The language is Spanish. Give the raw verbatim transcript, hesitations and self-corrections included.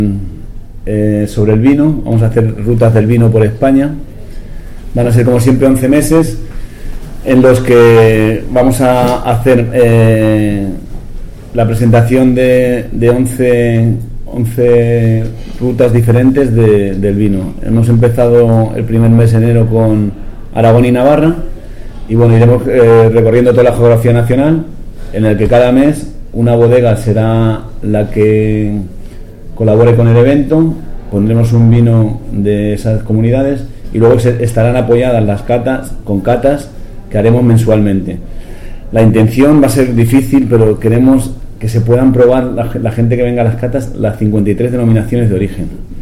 eh, sobre el vino. Vamos a hacer rutas del vino por España. Van a ser, como siempre, once meses en los que vamos a hacer eh, la presentación de, de once, once rutas diferentes de, del vino. Hemos empezado el primer mes de enero con Aragón y Navarra, y bueno, iremos eh, recorriendo toda la geografía nacional, en el que cada mes una bodega será la que colabore con el evento. Pondremos un vino de esas comunidades y luego se estarán apoyadas las catas con catas que haremos mensualmente. La intención va a ser difícil, pero queremos que se puedan probar la, la gente que venga a las catas las cincuenta y tres denominaciones de origen.